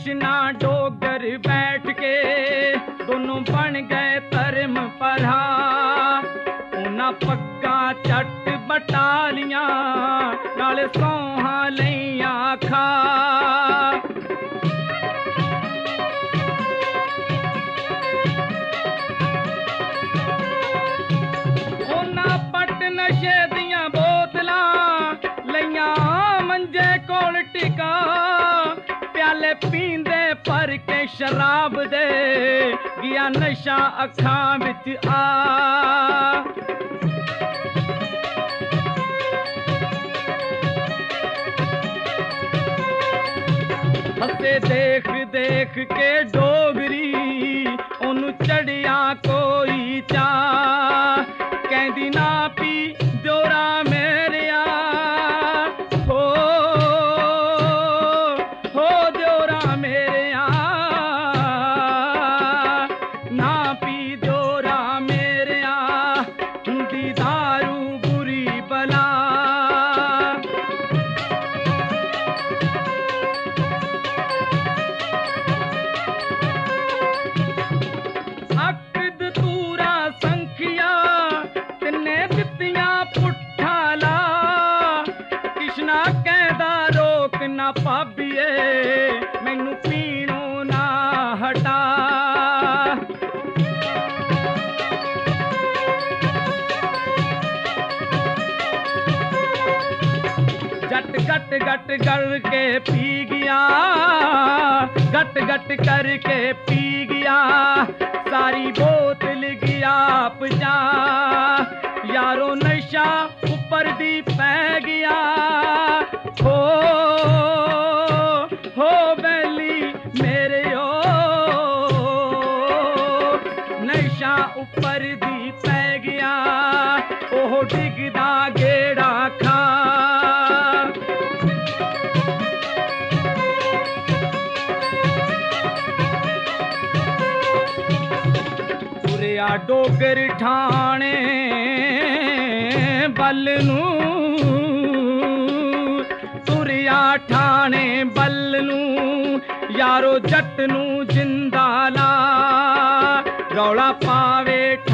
कृष्णा डोगर बैठ के दोनों बन गए धर्म परा उन्हां पग्गा चट बटालियां नाल सौहां लईयां खा उन्हां पट नशे दियां बोतलां लईयां मंजे कोल टिका प्याले पींदे भर के शराब दे गया नशा अखां विच आ हसे देख देख के डोगरी ओनू चढ़िया कोई चा कहदी ना पी जोरा मेरिया हो जोरा मेरिया ना पी जोरा मेरिया हुंदी दारू बुरी बला अकद तूरा संखिया तिन्ने दित्तियां पुट्ठा ला कृष्णा कहदा रोक ना भाबिए मैनू पीणो ना हटा जट गट गट करके पी गया गट गट करके पी गया सारी बोतल गया पजा यारो नशा ऊपर दी पै गया हो बैली मेरे ओ नशा ऊपर दी पै गया ओह डिगदा गेड़ा खा तुरिया डोगर ठाणे बल नूं तुरिया ठाणे बल नूं यारो जट नूं जिंदा ला रौला पावे